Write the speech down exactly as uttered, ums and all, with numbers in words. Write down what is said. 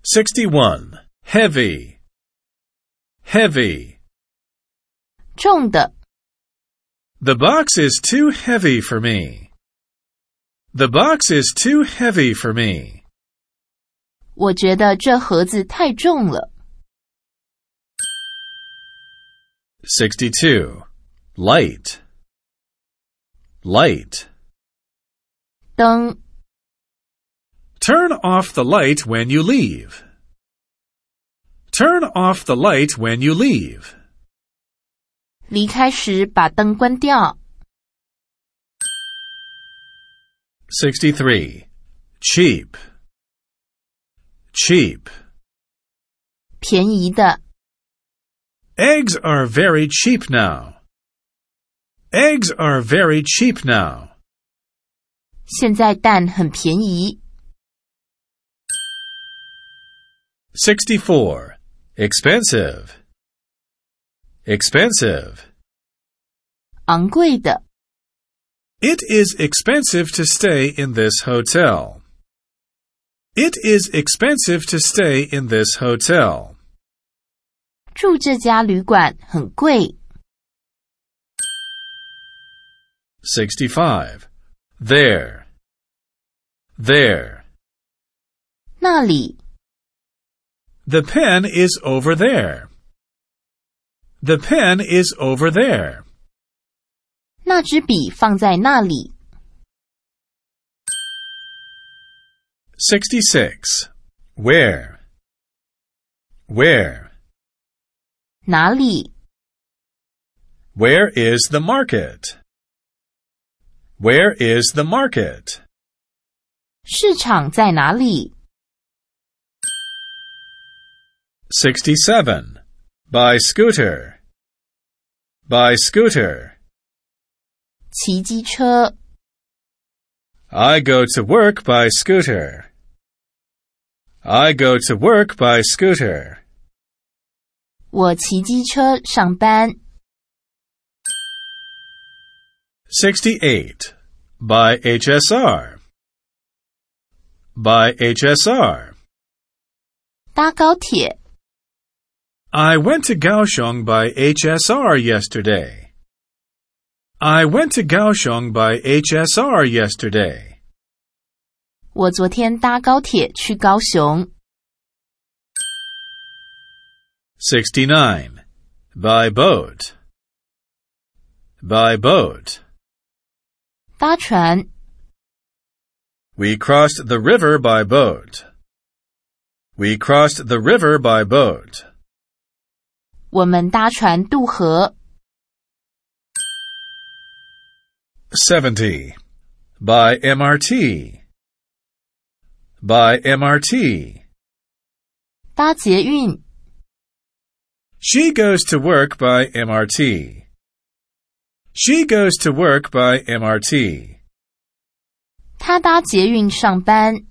sixty-one. Heavy. Heavy. 重的 The box is too heavy for me. The box is too heavy for me. 我觉得这盒子太重了。 sixty-two. Light. Light. 灯 Turn off the light when you leave. Turn off the light when you leave. 离开时把灯关掉。 sixty-three. Cheap. Cheap. 便宜的 Eggs are very cheap now. Eggs are very cheap now. 现在蛋很便宜。 sixty-four. Expensive. Expensive. 昂贵的 It is expensive to stay in this hotel. It is expensive to stay in this hotel. 住这家旅馆很贵。 sixty-five. There. There. 那里 The pen is over there. The pen is over there. 那支笔放在那里。 sixty-six. Where? Where? 哪里 Where is the market? Where is the market? 市场在哪里 sixty-seven. By scooter. By scooter. 骑机车 I go to work by scooter. I go to work by scooter. 我骑机车上班。 sixty-eight. By H S R. By H S R. 搭高铁 I went to Kaohsiung by H S R yesterday. I went to Kaohsiung by H S R yesterday. 我昨天搭高铁去高雄。 sixty-nine. By boat. By boat. 搭船 We crossed the river by boat. We crossed the river by boat. 我们搭船渡河。 seventy. By M R T. By M R T. 搭捷运 She goes to work by M R T. She goes to work by M R T. 他搭捷运上班。